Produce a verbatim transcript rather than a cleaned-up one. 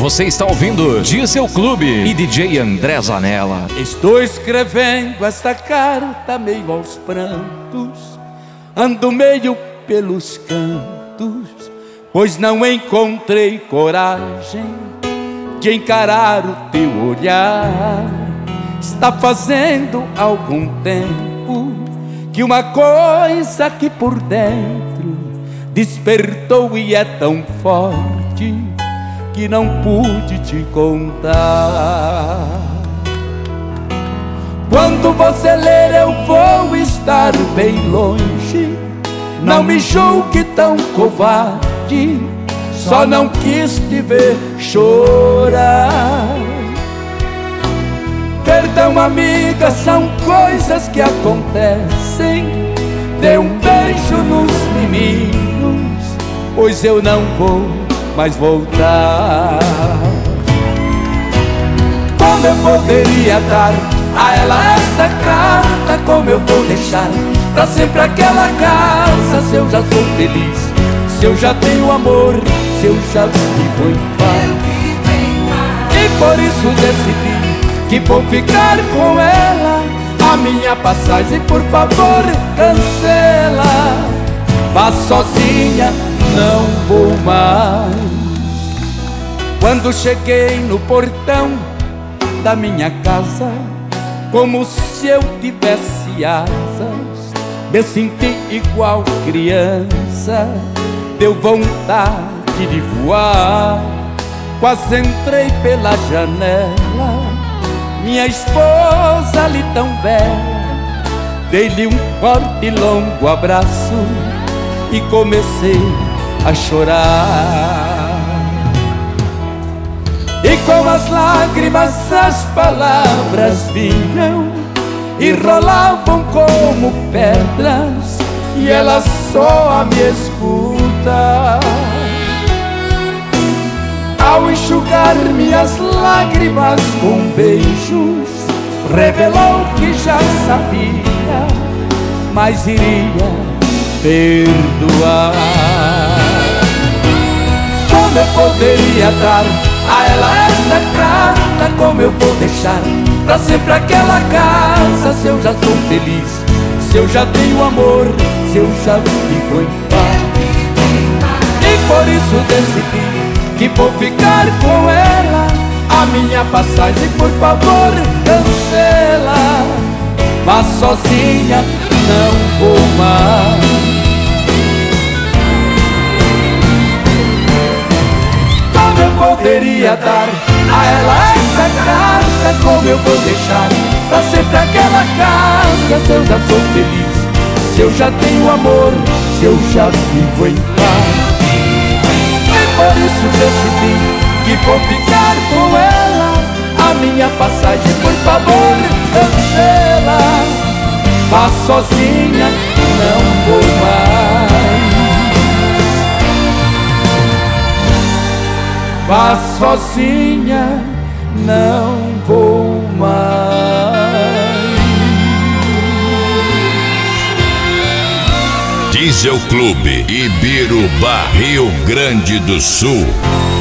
Você está ouvindo Diesel Clube e D J André Zanella. Estou escrevendo esta carta meio aos prantos, ando meio pelos cantos, pois não encontrei coragem de encarar o teu olhar. Está fazendo algum tempo que uma coisa aqui por dentro despertou e é tão forte que não pude te contar. Quando você ler eu vou estar bem longe, não me julgue tão covarde, só não quis te ver chorar. Perdão, amiga, são coisas que acontecem. Dê um beijo nos meninos, pois eu não vou mais voltar. Como eu poderia dar a ela essa carta? Como eu vou deixar pra sempre aquela casa? Se eu já sou feliz, se eu já tenho amor, se eu já vivo em paz. E por isso decidi que vou ficar com ela. A minha passagem, por favor, cancela. Vá sozinha, não vou mais. Quando cheguei no portão da minha casa, como se eu tivesse asas, me senti igual criança. Deu vontade de voar, quase entrei pela janela. Minha esposa ali tão bela, dei-lhe um forte e longo abraço e comecei a chorar. E com as lágrimas as palavras vinham e rolavam como pedras, e ela só a me escuta. Ao enxugar minhas lágrimas com beijos, revelou que já sabia, mas iria perdoar. Como eu poderia dar a ela essa carta? Como eu vou deixar pra sempre aquela casa? Se eu já sou feliz, se eu já tenho amor, se eu já vivo em paz. E por isso decidi que vou ficar com ela. A minha passagem, por favor, cancela. Vá sozinha, não vou mais. Como eu poderia dar a ela essa carta? Como eu vou deixar pra sempre aquela casa? Se eu já sou feliz, se eu já tenho amor, se eu já vivo em paz. Por isso decidi que vou ficar com ela. A minha passagem, por favor, cancela. Vá sozinha, não vou mais. Vá sozinha, não vou mais. Diesel Clube, Ibirubá, Rio Grande do Sul.